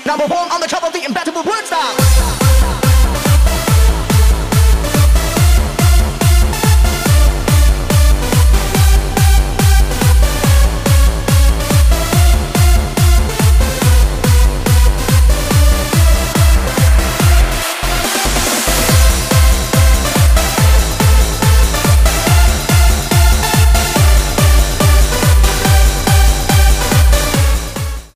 Now perform on the top of the impeccable word style.